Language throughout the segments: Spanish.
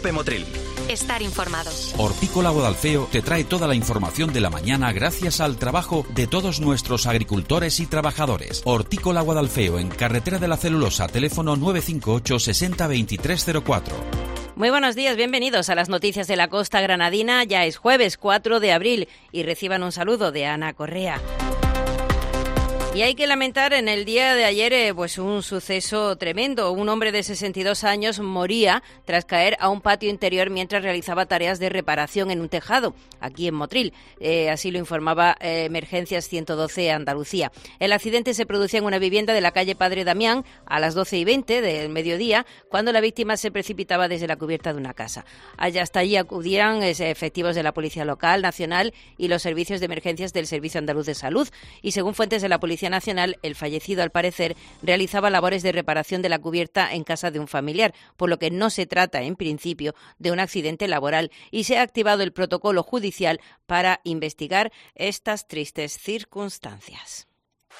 COPE Motril. Estar informados. Hortícola Guadalfeo te trae toda la información de la mañana gracias al trabajo de todos nuestros agricultores y trabajadores. Hortícola Guadalfeo, en Carretera de la Celulosa, teléfono 958 60 2304. Muy buenos días, bienvenidos a las noticias de la costa granadina. Ya es jueves 4 de abril y reciban un saludo de Ana Correa. Y hay que lamentar en el día de ayer pues un suceso tremendo. Un hombre de 62 años moría tras caer a un patio interior mientras realizaba tareas de reparación en un tejado, aquí en Motril. Así lo informaba Emergencias 112 Andalucía. El accidente se producía en una vivienda de la calle Padre Damián a las 12:20 del mediodía, cuando la víctima se precipitaba desde la cubierta de una casa. Hasta allí acudían efectivos de la Policía Local, Nacional y los servicios de emergencias del Servicio Andaluz de Salud. Y según fuentes de la Policía Nacional, el fallecido, al parecer, realizaba labores de reparación de la cubierta en casa de un familiar, por lo que no se trata, en principio, de un accidente laboral, y se ha activado el protocolo judicial para investigar estas tristes circunstancias.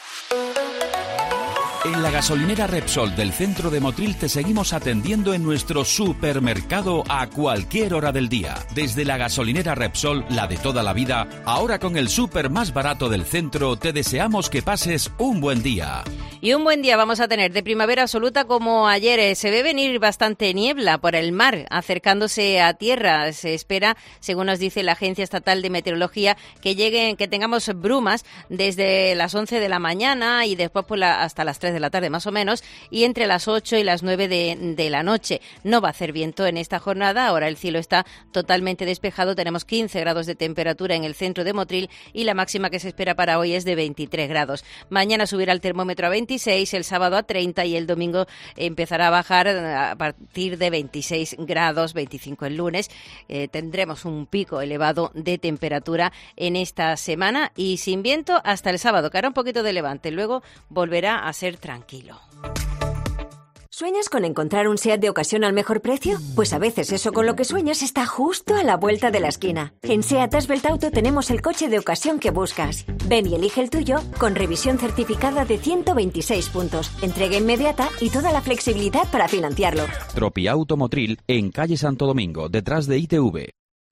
En la gasolinera Repsol del centro de Motril te seguimos atendiendo en nuestro supermercado a cualquier hora del día. Desde la gasolinera Repsol, la de toda la vida, ahora con el súper más barato del centro, te deseamos que pases un buen día. Y un buen día vamos a tener de primavera absoluta como ayer. Se ve venir bastante niebla por el mar, acercándose a tierra. Se espera, según nos dice la Agencia Estatal de Meteorología, que tengamos brumas desde las 11 de la mañana y después hasta las 3 de la tarde más o menos, y entre las 8 y las 9 de la noche. No va a hacer viento en esta jornada. Ahora el cielo está totalmente despejado. Tenemos 15 grados de temperatura en el centro de Motril y la máxima que se espera para hoy es de 23 grados. Mañana subirá el termómetro a 26, el sábado a 30 y el domingo empezará a bajar a partir de 26 grados, 25 el lunes. Tendremos un pico elevado de temperatura en esta semana y sin viento hasta el sábado, que hará un poquito de levante. Luego volverá a ser tranquilo. ¿Sueñas con encontrar un SEAT de ocasión al mejor precio? Pues a veces eso con lo que sueñas está justo a la vuelta de la esquina. En SEAT Asbelt Auto tenemos el coche de ocasión que buscas. Ven y elige el tuyo con revisión certificada de 126 puntos, entrega inmediata y toda la flexibilidad para financiarlo. Tropiauto Motril, en calle Santo Domingo, detrás de ITV.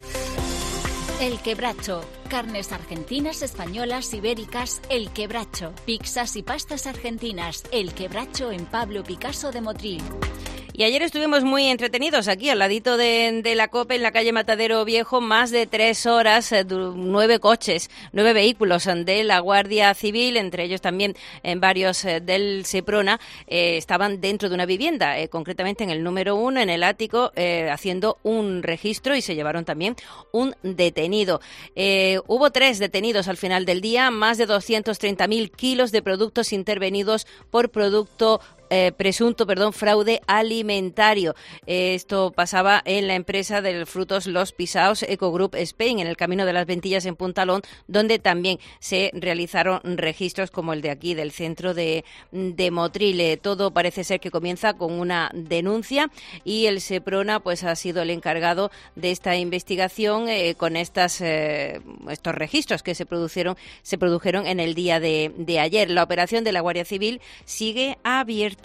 El Quebracho. Carnes argentinas, españolas, ibéricas. El Quebracho. Pizzas y pastas argentinas. El Quebracho en Pablo Picasso de Motril. Y ayer estuvimos muy entretenidos aquí, al ladito de la COPE, en la calle Matadero Viejo, más de 3 horas, 9 coches, 9 vehículos de la Guardia Civil, entre ellos también varios del Seprona, estaban dentro de una vivienda, concretamente en el número 1, en el ático, haciendo un registro, y se llevaron también un detenido. Hubo 3 detenidos al final del día, más de 230.000 kilos de productos intervenidos por presunto fraude alimentario. Esto pasaba en la empresa de frutos Los Pisaos Ecogroup Spain, en el Camino de las Ventillas en Puntalón, donde también se realizaron registros como el de aquí, del centro de Motril. Todo parece ser que comienza con una denuncia y el Seprona pues ha sido el encargado de esta investigación con estos registros que se produjeron en el día de ayer. La operación de la Guardia Civil sigue abierta.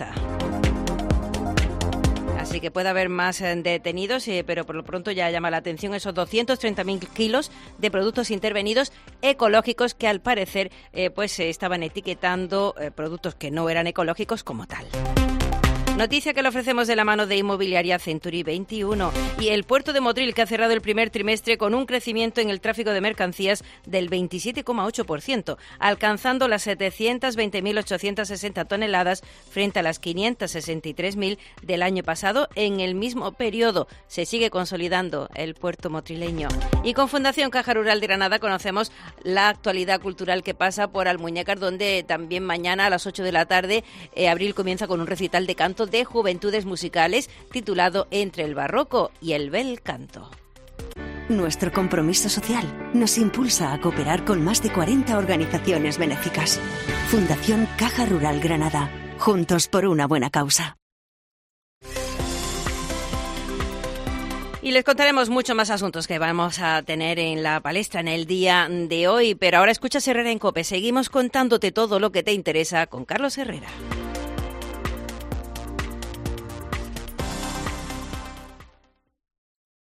Así que puede haber más detenidos, pero por lo pronto ya llama la atención esos 230.000 kilos de productos intervenidos ecológicos que al parecer se estaban etiquetando productos que no eran ecológicos como tal. Noticia que le ofrecemos de la mano de Inmobiliaria Century 21 y el puerto de Motril, que ha cerrado el primer trimestre con un crecimiento en el tráfico de mercancías del 27,8%, alcanzando las 720.860 toneladas frente a las 563.000 del año pasado. En el mismo periodo se sigue consolidando el puerto motrileño. Y con Fundación Caja Rural de Granada conocemos la actualidad cultural que pasa por Almuñécar, donde también mañana a las 8 de la tarde Abril comienza con un recital de canto de juventudes musicales titulado Entre el barroco y el bel canto. Nuestro compromiso social nos impulsa a cooperar con más de 40 organizaciones benéficas. Fundación Caja Rural Granada. Juntos por una buena causa. Y les contaremos mucho más asuntos que vamos a tener en la palestra en el día de hoy. Pero ahora escuchas Herrera en COPE. Seguimos contándote todo lo que te interesa con Carlos Herrera.